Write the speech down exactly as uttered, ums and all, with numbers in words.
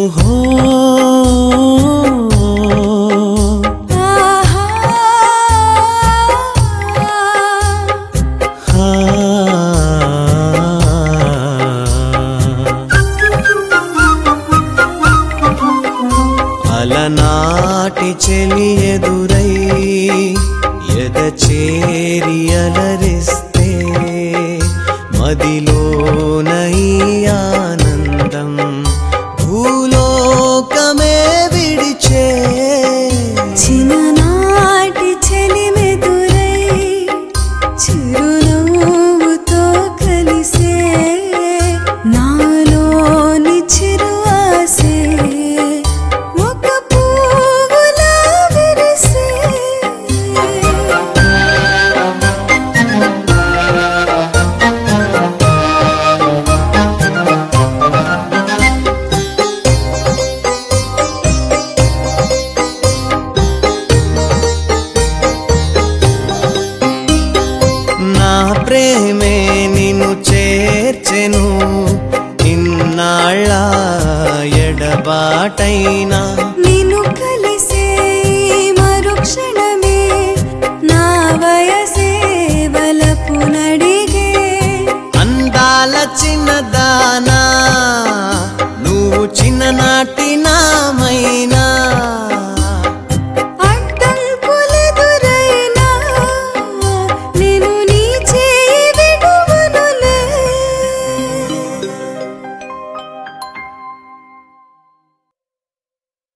ఓహో అలనాటి చెలి ఎదురై ఎద చేరి అలరిస్తే మదిలోన ఈ ఆనందం భూలోకమే విడిచే చిన్ననాటి చెలిమెదురై చిరునవ్వుతో కలిసే నాలోని చిరు ఆసే ఒక పువ్వులా విరిసే నా ప్రేమే నిన్ను చేర్చెను ఇన్నాళ్ళ ఎడబాటైనా